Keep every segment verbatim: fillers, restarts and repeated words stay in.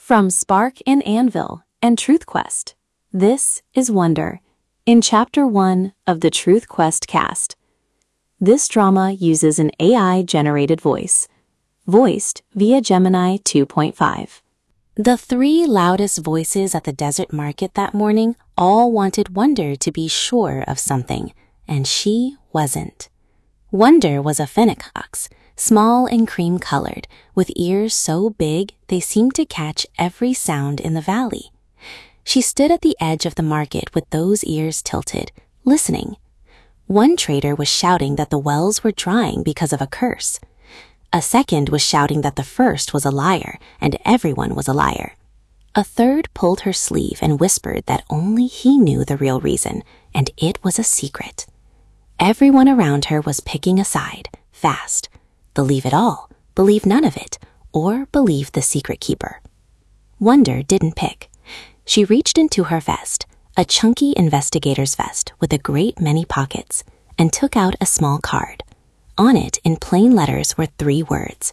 From Spark and Anvil and Truth Quest, this is Wonder, in Chapter one of the Truth Quest cast. This drama uses an A I-generated voice, voiced via Gemini two point five. The three loudest voices at the desert market that morning all wanted Wonder to be sure of something, and she wasn't. Wonder was a fennec ox, small and cream-colored, with ears so big they seemed to catch every sound in the valley. She stood at the edge of the market with those ears tilted, listening. One trader was shouting that the wells were drying because of a curse. A second was shouting that the first was a liar and everyone was a liar. A third pulled her sleeve and whispered that only he knew the real reason, and it was a secret. Everyone around her was picking a side, fast. Believe it all, believe none of it, or believe the secret keeper. Wonder didn't pick. She reached into her vest, a chunky investigator's vest with a great many pockets, and took out a small card. On it, in plain letters, were three words: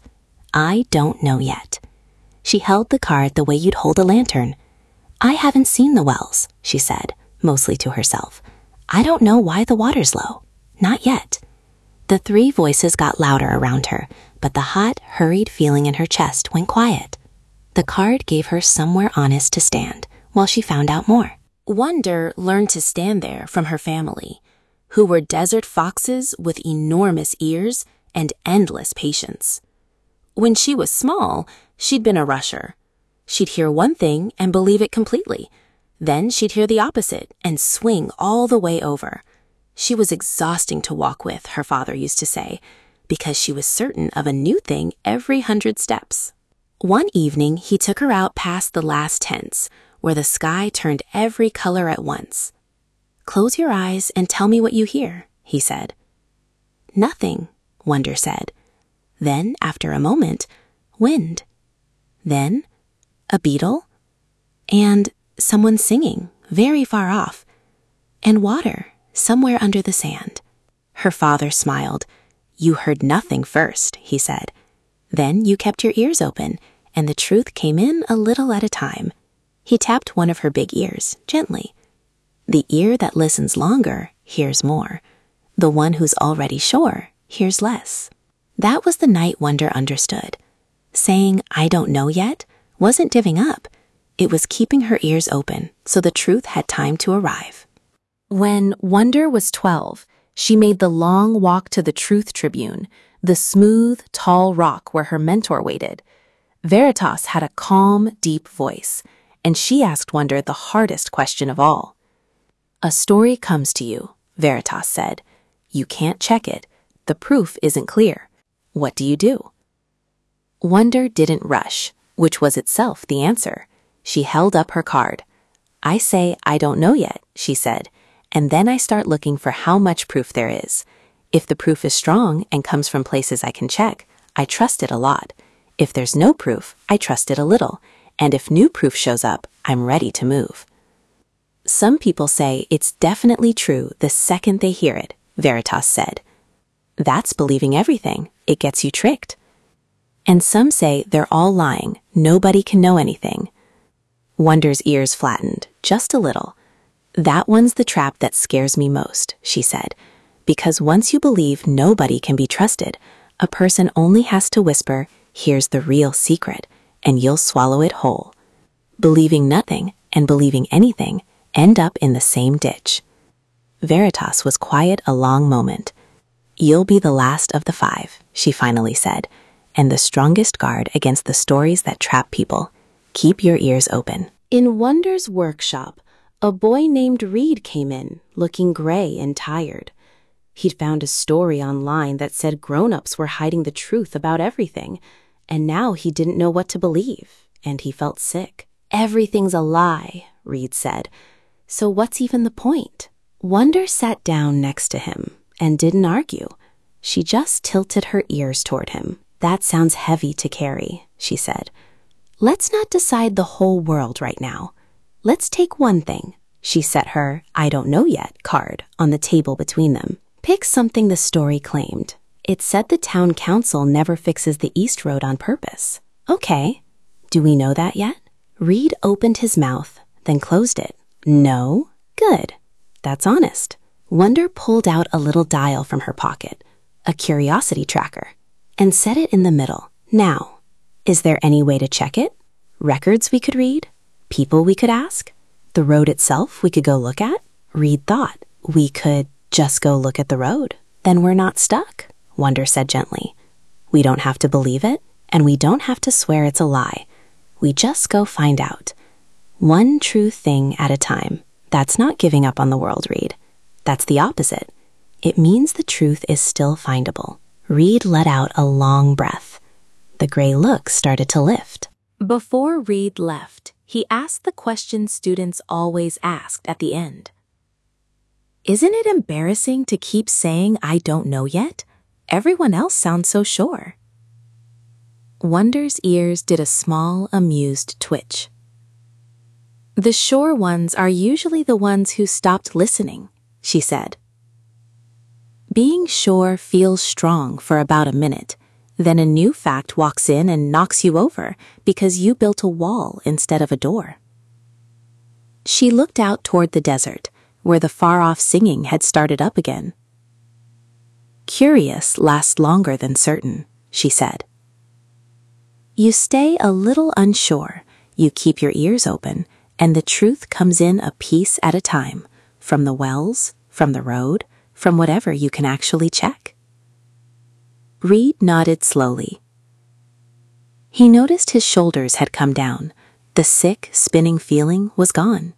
I don't know yet. She held the card the way you'd hold a lantern. I haven't seen the wells, she said, mostly to herself. I don't know why the water's low. Not yet. The three voices got louder around her, but the hot, hurried feeling in her chest went quiet. The card gave her somewhere honest to stand while she found out more. Wonder learned to stand there from her family, who were desert foxes with enormous ears and endless patience. When she was small, she'd been a rusher. She'd hear one thing and believe it completely. Then she'd hear the opposite and swing all the way over. She was exhausting to walk with, her father used to say, because she was certain of a new thing every hundred steps. One evening, he took her out past the last tents, where the sky turned every color at once. Close your eyes and tell me what you hear, he said. Nothing, Wonder said. Then, after a moment, wind. Then, a beetle. And someone singing, very far off. And water, somewhere under the sand. Her father smiled. You heard nothing first, he said. Then you kept your ears open, and the truth came in a little at a time. He tapped one of her big ears, gently. The ear that listens longer hears more. The one who's already sure hears less. That was the night Wonder understood. Saying, I don't know yet, wasn't giving up. It was keeping her ears open so the truth had time to arrive. When Wonder was twelve, she made the long walk to the Truth Tribune, the smooth, tall rock where her mentor waited. Veritas had a calm, deep voice, and she asked Wonder the hardest question of all. A story comes to you, Veritas said. You can't check it. The proof isn't clear. What do you do? Wonder didn't rush, which was itself the answer. She held up her card. I say I don't know yet, she said, and then I start looking for how much proof there is. If the proof is strong and comes from places I can check, I trust it a lot. If there's no proof, I trust it a little, and if new proof shows up, I'm ready to move. Some people say it's definitely true the second they hear it, Veritas said. That's believing everything. It gets you tricked. And some say they're all lying. Nobody can know anything. Wonder's ears flattened, just a little. That one's the trap that scares me most, she said, because once you believe nobody can be trusted, a person only has to whisper, here's the real secret, and you'll swallow it whole. Believing nothing and believing anything end up in the same ditch. Veritas was quiet a long moment. You'll be the last of the five, she finally said, and the strongest guard against the stories that trap people. Keep your ears open. In Wonder's workshop, a boy named Reed came in, looking gray and tired. He'd found a story online that said grown-ups were hiding the truth about everything, and now he didn't know what to believe, and he felt sick. Everything's a lie, Reed said. So what's even the point? Wonder sat down next to him and didn't argue. She just tilted her ears toward him. That sounds heavy to carry, she said. Let's not decide the whole world right now. Let's take one thing. She set her I don't know yet card on the table between them. Pick something the story claimed. It said the town council never fixes the East Road on purpose. Okay. Do we know that yet? Reed opened his mouth, then closed it. No? Good. That's honest. Wonder pulled out a little dial from her pocket, a curiosity tracker, and set it in the middle. Now, is there any way to check it? Records we could read? People we could ask? The road itself we could go look at? Reed thought, we could just go look at the road. Then we're not stuck, Wonder said gently. We don't have to believe it, and we don't have to swear it's a lie. We just go find out. One true thing at a time. That's not giving up on the world, Reed. That's the opposite. It means the truth is still findable. Reed let out a long breath. The gray look started to lift. Before Reed left, he asked the question students always asked at the end. Isn't it embarrassing to keep saying I don't know yet? Everyone else sounds so sure. Wonder's ears did a small, amused twitch. The sure ones are usually the ones who stopped listening, she said. Being sure feels strong for about a minute. Then a new fact walks in and knocks you over because you built a wall instead of a door. She looked out toward the desert, where the far-off singing had started up again. Curious lasts longer than certain, she said. You stay a little unsure, you keep your ears open, and the truth comes in a piece at a time, from the wells, from the road, from whatever you can actually check. Reed nodded slowly. He noticed his shoulders had come down. The sick, spinning feeling was gone.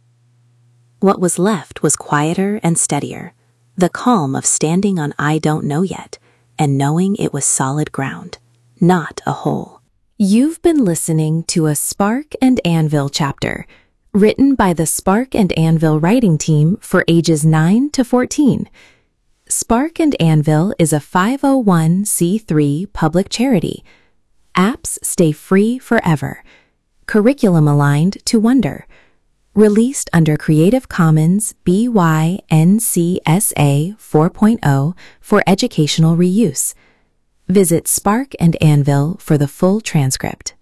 What was left was quieter and steadier, the calm of standing on I don't know yet, and knowing it was solid ground, not a hole. You've been listening to a Spark and Anvil chapter, written by the Spark and Anvil writing team for ages nine to fourteen. Spark and Anvil is a five oh one c three public charity. Apps stay free forever. Curriculum aligned to Wonder. Released under Creative Commons B Y N C S A four point oh for educational reuse. Visit Spark and Anvil for the full transcript.